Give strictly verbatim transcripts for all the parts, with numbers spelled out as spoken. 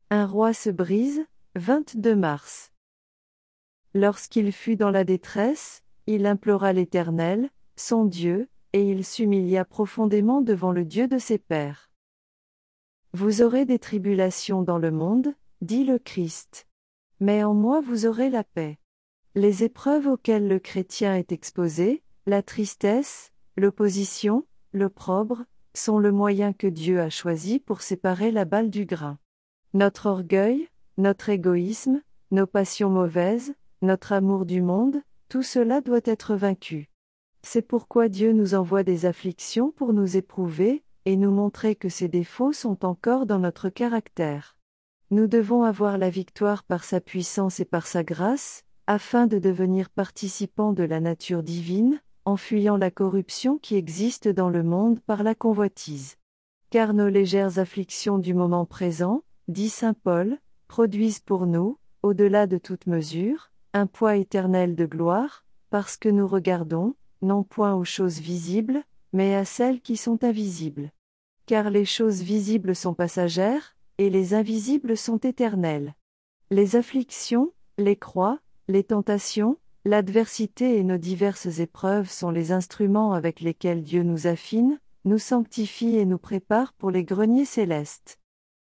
Un roi se brise, vingt-deux mars. Lorsqu'il fut dans la détresse, il implora l'Éternel, son Dieu, et il s'humilia profondément devant le Dieu de ses pères. Vous aurez des tribulations dans le monde, dit le Christ. Mais en moi vous aurez la paix. Les épreuves auxquelles le chrétien est exposé, la tristesse, l'opposition, l'opprobre, sont le moyen que Dieu a choisi pour séparer la balle du grain. Notre orgueil, notre égoïsme, nos passions mauvaises, notre amour du monde, tout cela doit être vaincu. C'est pourquoi Dieu nous envoie des afflictions pour nous éprouver, et nous montrer que ces défauts sont encore dans notre caractère. Nous devons avoir la victoire par sa puissance et par sa grâce, afin de devenir participants de la nature divine, en fuyant la corruption qui existe dans le monde par la convoitise. Car nos légères afflictions du moment présent, dit saint Paul, produisent pour nous, au-delà de toute mesure, un poids éternel de gloire, parce que nous regardons, non point aux choses visibles, mais à celles qui sont invisibles. Car les choses visibles sont passagères, et les invisibles sont éternelles. Les afflictions, les croix, les tentations, l'adversité et nos diverses épreuves sont les instruments avec lesquels Dieu nous affine, nous sanctifie et nous prépare pour les greniers célestes.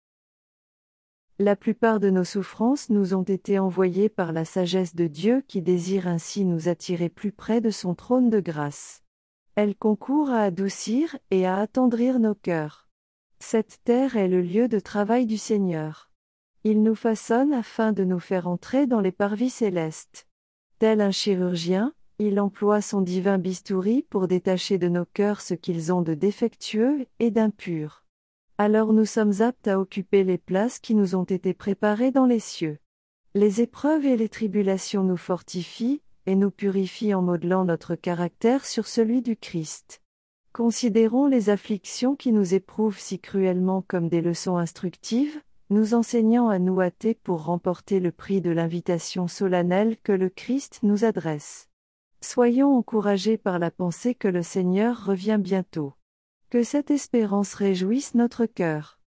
La plupart de nos souffrances nous ont été envoyées par la sagesse de Dieu qui désire ainsi nous attirer plus près de son trône de grâce. Elle concourt à adoucir et à attendrir nos cœurs. Cette terre est le lieu de travail du Seigneur. Il nous façonne afin de nous faire entrer dans les parvis célestes. Tel un chirurgien, il emploie son divin bistouri pour détacher de nos cœurs ce qu'ils ont de défectueux et d'impur. Alors nous sommes aptes à occuper les places qui nous ont été préparées dans les cieux. Les épreuves et les tribulations nous fortifient, et nous purifient en modelant notre caractère sur celui du Christ. Considérons les afflictions qui nous éprouvent si cruellement comme des leçons instructives, nous enseignant à nous hâter pour remporter le prix de l'invitation solennelle que le Christ nous adresse. Soyons encouragés par la pensée que le Seigneur revient bientôt. Que cette espérance réjouisse notre cœur.